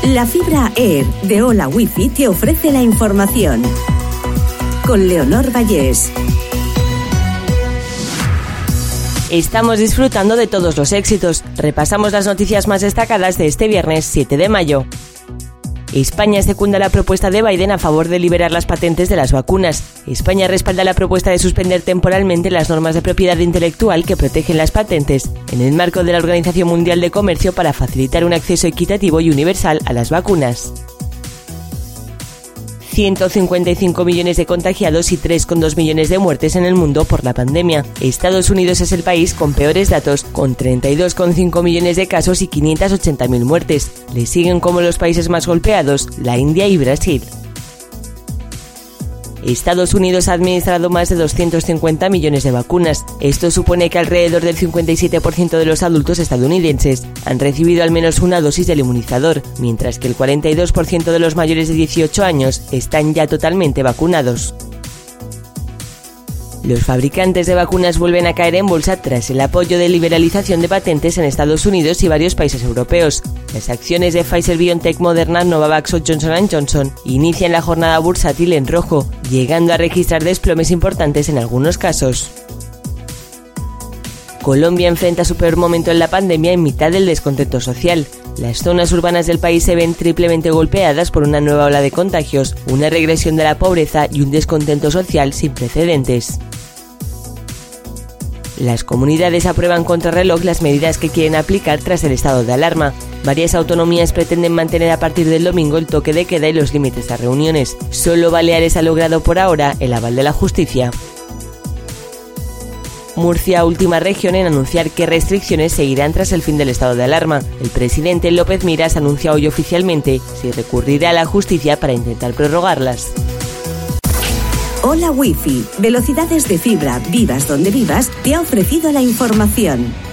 La fibra Air de Hola Wifi te ofrece la información. Con Leonor Vallés. Estamos disfrutando de todos los éxitos. Repasamos las noticias más destacadas de este viernes 7 de mayo. España secunda la propuesta de Biden a favor de liberar las patentes de las vacunas. España respalda la propuesta de suspender temporalmente las normas de propiedad intelectual que protegen las patentes en el marco de la Organización Mundial de Comercio para facilitar un acceso equitativo y universal a las vacunas. 155 millones de contagiados y 3,2 millones de muertes en el mundo por la pandemia. Estados Unidos es el país con peores datos, con 32,5 millones de casos y 580.000 muertes. Le siguen como los países más golpeados, la India y Brasil. Estados Unidos ha administrado más de 250 millones de vacunas. Esto supone que alrededor del 57% de los adultos estadounidenses han recibido al menos una dosis del inmunizador, mientras que el 42% de los mayores de 18 años están ya totalmente vacunados. Los fabricantes de vacunas vuelven a caer en bolsa tras el apoyo de liberalización de patentes en Estados Unidos y varios países europeos. Las acciones de Pfizer-BioNTech, Moderna, Novavax o Johnson & Johnson inician la jornada bursátil en rojo, llegando a registrar desplomes importantes en algunos casos. Colombia enfrenta su peor momento en la pandemia en mitad del descontento social. Las zonas urbanas del país se ven triplemente golpeadas por una nueva ola de contagios, una regresión de la pobreza y un descontento social sin precedentes. Las comunidades aprueban contrarreloj las medidas que quieren aplicar tras el estado de alarma. Varias autonomías pretenden mantener a partir del domingo el toque de queda y los límites a reuniones. Solo Baleares ha logrado por ahora el aval de la justicia. Murcia, última región en anunciar qué restricciones seguirán tras el fin del estado de alarma. El presidente López Miras anuncia hoy oficialmente si recurrirá a la justicia para intentar prorrogarlas. Hola Wifi, velocidades de fibra, vivas donde vivas, te ha ofrecido la información.